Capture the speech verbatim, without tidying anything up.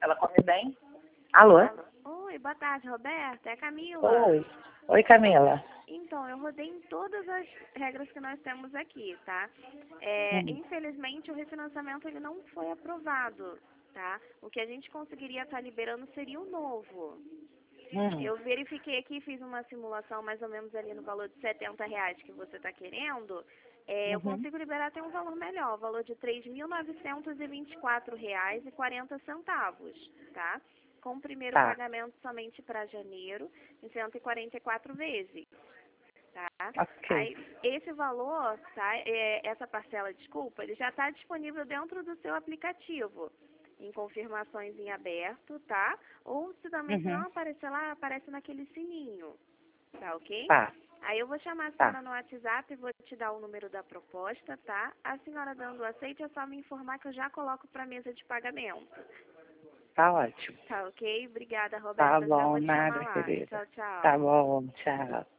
Ela come bem. Alô? Oi, boa tarde, Roberta. É a Camila. Oi. Oi, Camila. Então, eu rodei em todas as regras que nós temos aqui, tá? É, Hum. Infelizmente, o refinanciamento ele não foi aprovado, tá? O que a gente conseguiria estar liberando seria o novo. Hum. Eu verifiquei aqui, fiz uma simulação mais ou menos ali no valor de setenta reais que você está querendo. É, eu Uhum. consigo liberar até um valor melhor, o valor de três mil novecentos e vinte e quatro reais e quarenta centavos, tá? Com o primeiro Tá. pagamento somente para janeiro, em cento e quarenta e quatro vezes, tá? Ok. Aí, esse valor, tá? É, essa parcela, desculpa, ele já está disponível dentro do seu aplicativo, em confirmações em aberto, tá? Ou se também se Uhum. não aparecer lá, aparece naquele sininho, tá ok? Tá. Aí eu vou chamar a Tá. senhora no WhatsApp e vou te dar o número da proposta, tá? A senhora dando o aceite é só me informar que eu já coloco para a mesa de pagamento. Tá ótimo. Tá ok? Obrigada, Tá Roberta. Já bom, vou te chamar nada, lá. querida. Tchau, tchau. Tá bom, tchau.